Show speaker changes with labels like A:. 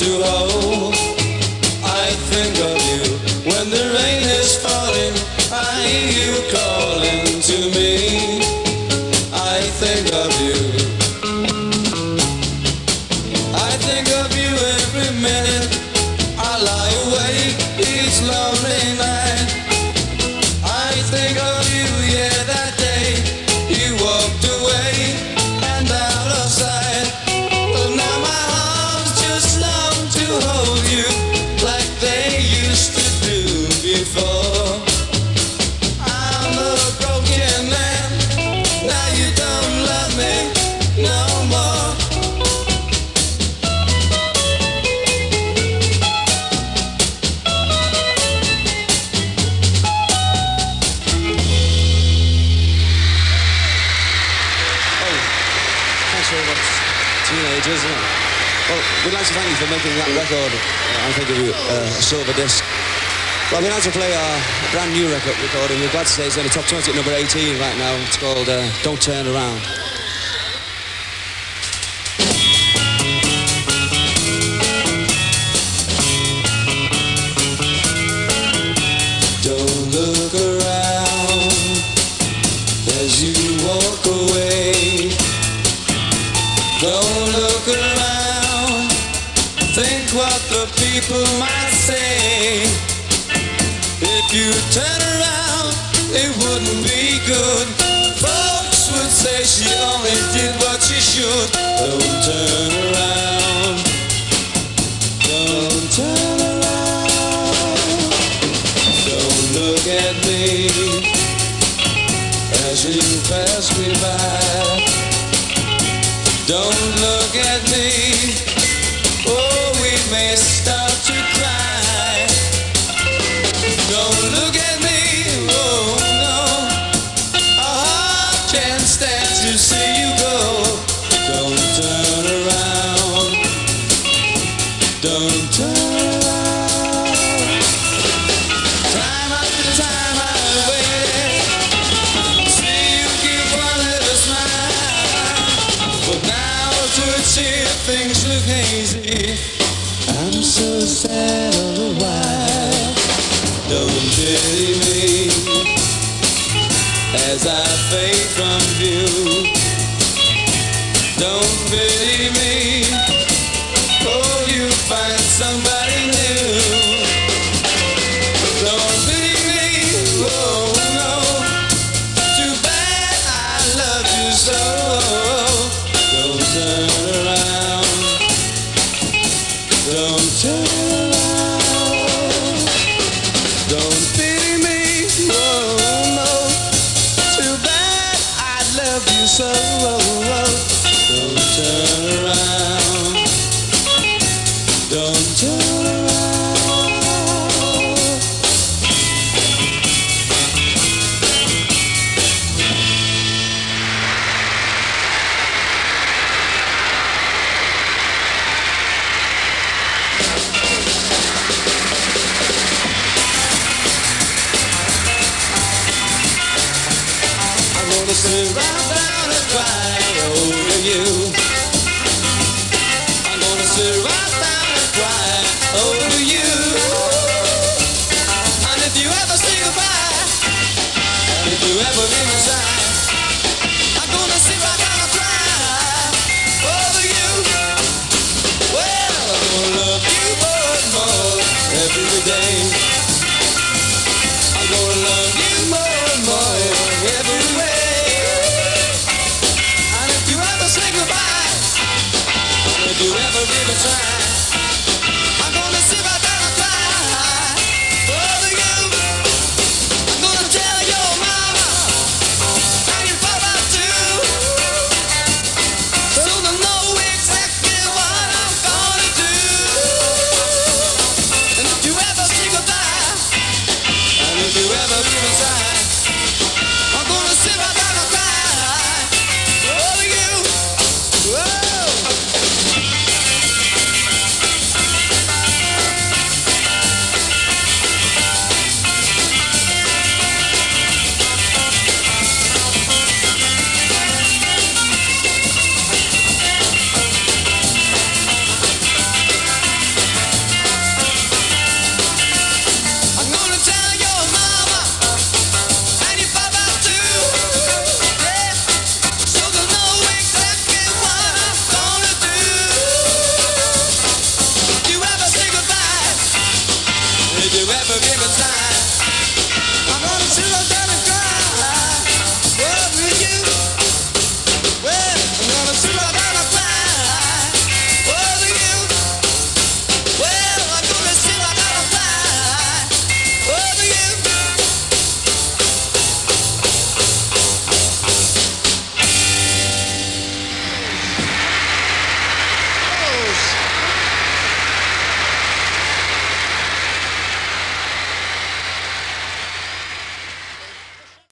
A: to hold. I think of you when the rain is falling. I hear you calling to me. I think of you. I think of you every minute. I lie awake each lonely night. I think of you, yeah, that day you walked away and out of sight. But now my arms just long to hold you like they used to do before. I'm a broken man, now you don't love me no more. Teenagers, isn't it? Well, we'd like to thank you for making that record. I think of you, a silver disc. Well, we're about to play our brand new record recording. We're glad to say it's in the top 20 at number 18 right now. It's called Don't Turn Around. Don't look around as you walk away. Don't look around, think what the people might say. If you turn around, it wouldn't be good. Folks would say she only did what she should. Don't turn around, don't turn around. Don't look at me as you pass me by. Don't look at me, oh, we may start to cry. Don't look at me, oh no, our heart can't stand to see you go. Don't turn around, don't turn around. Time after time I've waited, see you give one little smile. But now to see things look hazy, I'm so sad all the while. Don't pity me as I fade from view. Don't pity me, oh, you find somebody new. Don't pity me, oh no, too bad I love you so. Don't turn around, don't turn around. Don't pity me, oh no, too bad I love you so. Don't turn around, don't turn around. I'm gonna sit right down and cry over you. I'm gonna sit right down and cry over you. And if you ever say goodbye, and if you ever leave my side, I'm gonna sit right down and cry over you. Well, I'm gonna love you more and more every day. I'm gonna love you more and more every way. And if you ever say goodbye, if you ever give a try, I'm gonna sit right down and cry over you. I'm gonna tell your mama and your papa too, so they know exactly what I'm gonna do. And if you ever say goodbye, do every single time.